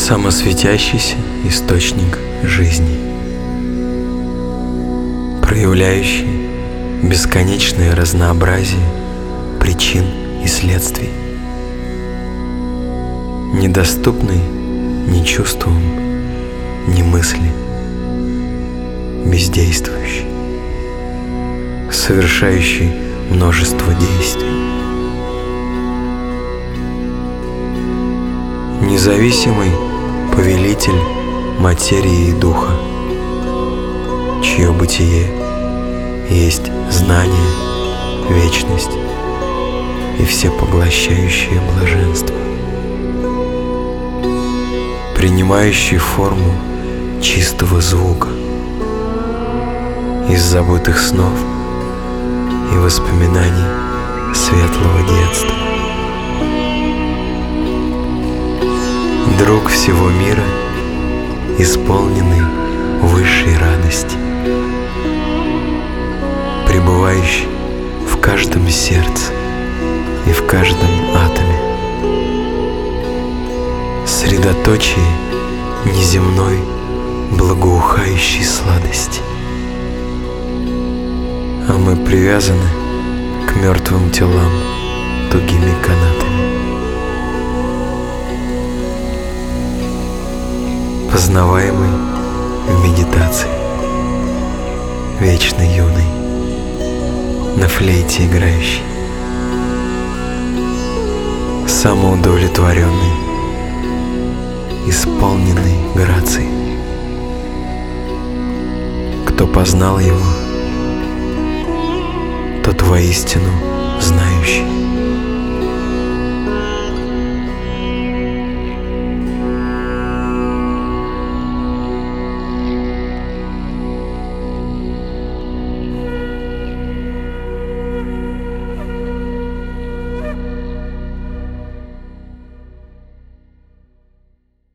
самосветящийся источник жизни, проявляющий бесконечное разнообразие причин и следствий, недоступный ни чувствам, ни мысли, бездействующий, совершающий множество действий, независимый повелитель материи и духа, чье бытие есть знание, вечность и всепоглощающее блаженство, принимающий форму чистого звука из забытых снов и воспоминаний светлого детства, друг всего мира, исполненный высшей радости, пребывающий в каждом сердце и в каждом атоме, средоточие неземной благоухающей сладости. А мы привязаны к мертвым телам тугими канатами. Познаваемый в медитации, вечно юный, на флейте играющий, самоудовлетворенный, исполненный грацией. Кто познал его, тот воистину знающий.